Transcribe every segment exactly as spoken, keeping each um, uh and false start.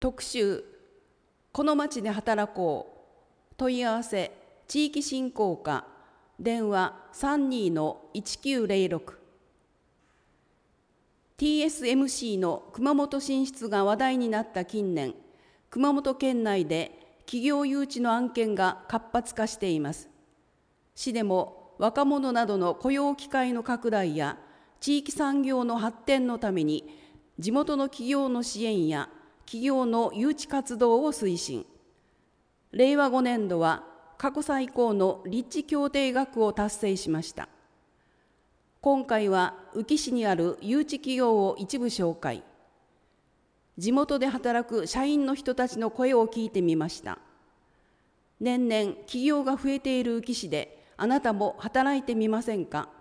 特集、この町で働こう。問い合わせ、地域振興課、電話 さんにーのいちきゅうゼロろく。ティーエスエムシー の熊本進出が話題になった近年、熊本県内で企業誘致の案件が活発化しています。市でも若者などの雇用機会の拡大や地域産業の発展のために、地元の企業の支援や企業の誘致活動を推進。れいわごねんどは過去最高の立地協定額を達成しました。今回は宇城市にある誘致企業を一部紹介。地元で働く社員の人たちの声を聞いてみました。年々企業が増えている宇城市で、あなたも働いてみませんか。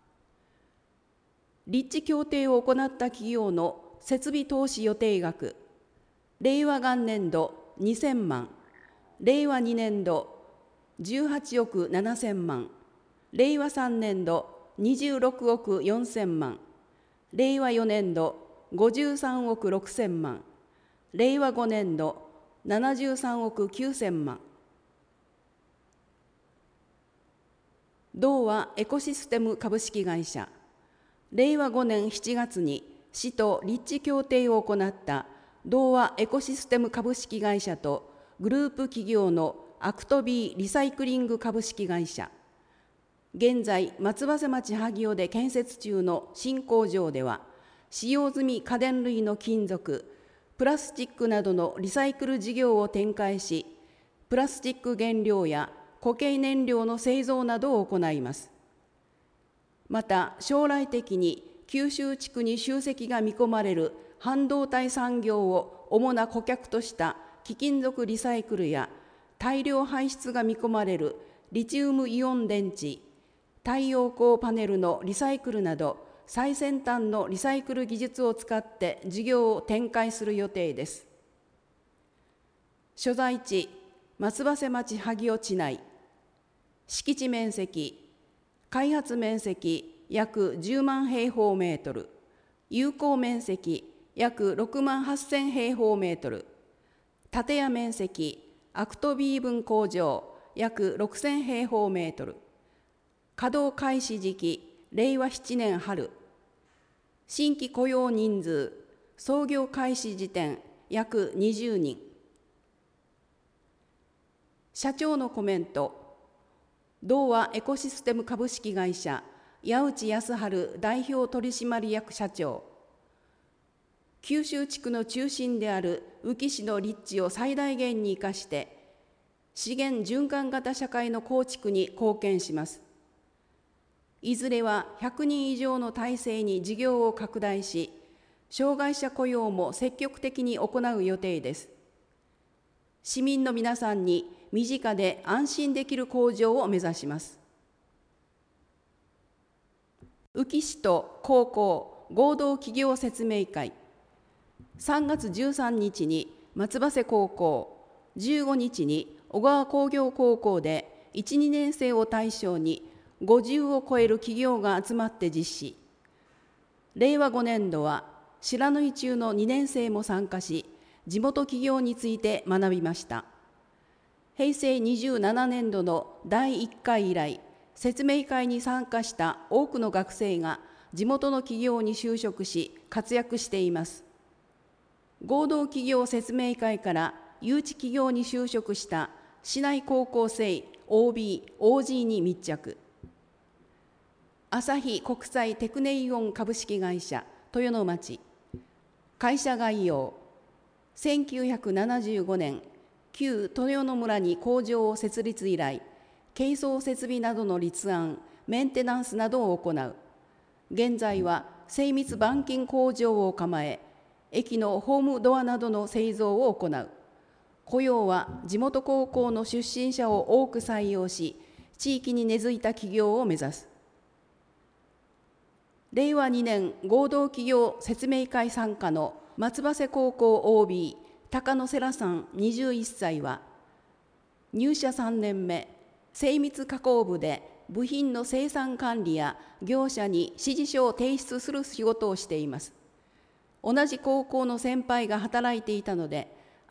立地協定を行った企業の設備投資予定額、れいわ元年度にせんまん、れいわにねんどじゅうはちおくななせんまん、れいわさんねんどにじゅうろくおくよんせんまん、れいわよねんどごじゅうさんおくろくせんまん、れいわごねんどななじゅうさんおくきゅうせんまん。同和エコシステム株式会社、れいわごねんしちがつに市と立地協定を行った同和エコシステム株式会社とグループ企業のアクトビーリサイクリング株式会社、現在松葉瀬町萩尾で建設中の新工場では、使用済み家電類の金属、プラスチックなどのリサイクル事業を展開し、プラスチック原料や固形燃料の製造などを行います。また将来的に九州地区に集積が見込まれる半導体産業を主な顧客とした貴金属リサイクルや、大量排出が見込まれるリチウムイオン電池、太陽光パネルのリサイクルなど、最先端のリサイクル技術を使って事業を展開する予定です。所在地、松葉瀬町萩尾地内。敷地面積、開発面積約じゅうまんへいほうメートル、有効面積約ろくまんはっせんへいほうメートル、建屋面積、アクトビー分工場約ろくせんへいほうメートル、稼働開始時期、れいわななねん春、新規雇用人数、創業開始時点約にじゅうにん。社長のコメント。同和エコシステム株式会社矢内康治代表取締役社長。九州地区の中心である宇城市の立地を最大限に生かして資源循環型社会の構築に貢献します。いずれはひゃくにん以上の体制に事業を拡大し、障害者雇用も積極的に行う予定です。市民の皆さんに身近で安心できる工場を目指します。宇城市と高校合同企業説明会。さんがつじゅうさんにちに松葉瀬高校、じゅうごにちに小川工業高校でいち、にねんせいを対象にごじゅうを超える企業が集まって実施。れいわごねんどは不知火中のにねんせいも参加し、地元企業について学びました。へいせいにじゅうななねんどのだいいっかい以来、説明会に参加した多くの学生が地元の企業に就職し活躍しています。合同企業説明会から誘致企業に就職した市内高校生 オービー、オージー に密着。朝日国際テクネイオン株式会社豊野町。会社概要。せんきゅうひゃくななじゅうごねん、旧豊野村に工場を設立以来、軽装設備などの立案、メンテナンスなどを行う。現在は精密板金工場を構え、駅のホームドアなどの製造を行う。雇用は地元高校の出身者を多く採用し、地域に根付いた企業を目指す。れいわにねん合同企業説明会参加の松葉瀬高校 オービー 高野世良さんにじゅういっさいは、入社さんねんめ、精密加工部で部品の生産管理や業者に指示書を提出する仕事をしています。同じ高校の先輩が働いていたので、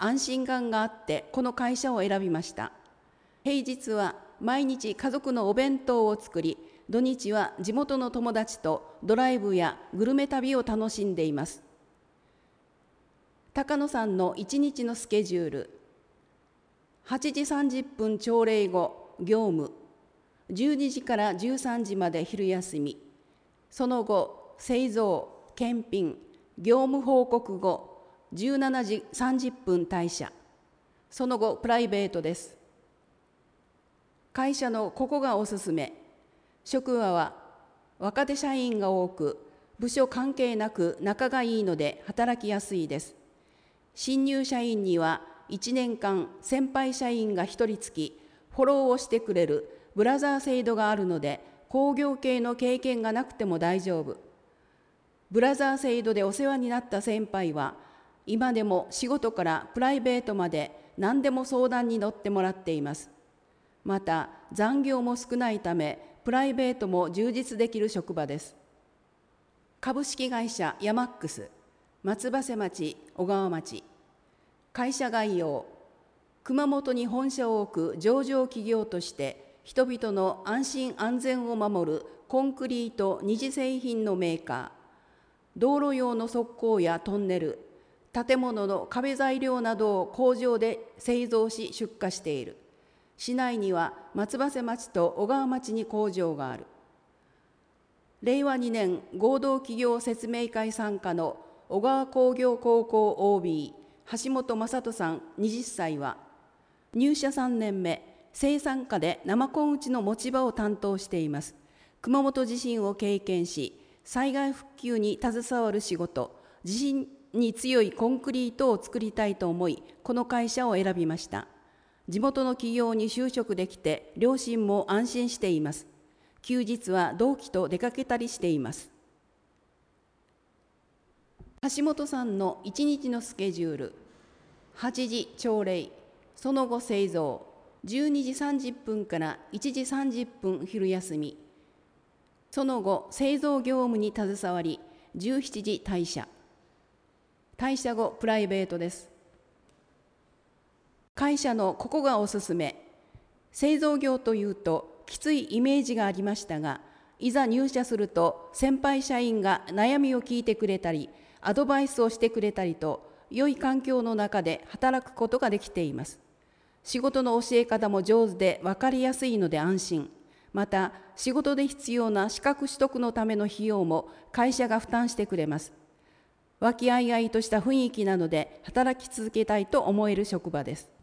安心感があってこの会社を選びました。平日は毎日家族のお弁当を作り、土日は地元の友達とドライブやグルメ旅を楽しんでいます。高野さんの一日のスケジュール。はちじさんじゅっぷん朝礼後、業務。じゅうにじからじゅうさんじまで昼休み。その後、製造、検品、業務報告後、じゅうしちじさんじゅっぷん退社。その後、プライベートです。会社のここがおすすめ。職場は若手社員が多く、部署関係なく仲がいいので働きやすいです。新入社員にはいちねんかん先輩社員がひとりつき、フォローをしてくれるブラザー制度があるので、工業系の経験がなくても大丈夫。ブラザー制度でお世話になった先輩は、今でも仕事からプライベートまで何でも相談に乗ってもらっています。また残業も少ないため、プライベートも充実できる職場です。株式会社ヤマックス、松葉瀬町、小川町。会社概要。熊本に本社を置く上場企業として、人々の安心安全を守るコンクリート二次製品のメーカー。道路用の側溝やトンネル、建物の壁材料などを工場で製造し出荷している。市内には松葉瀬町と小川町に工場がある。れいわにねん合同企業説明会参加の小川工業高校 オービー 橋本正人さんはたちは、入社さんねんめ、生産課で生コン打ちの持ち場を担当しています。熊本地震を経験し、災害復旧に携わる仕事、地震に強いコンクリートを作りたいと思い、この会社を選びました。地元の企業に就職できて、両親も安心しています。休日は同期と出かけたりしています。橋本さんの一日のスケジュール。はちじ朝礼、その後製造、じゅうにじさんじゅっぷんからいちじさんじゅっぷん昼休み。その後製造業務に携わり、じゅうしちじ退社。退社後プライベートです。会社のここがおすすめ。製造業というときついイメージがありましたが、いざ入社すると先輩社員が悩みを聞いてくれたり、アドバイスをしてくれたりと、良い環境の中で働くことができています。仕事の教え方も上手で分かりやすいので安心。また仕事で必要な資格取得のための費用も会社が負担してくれます。和気あいあいとした雰囲気なので働き続けたいと思える職場です。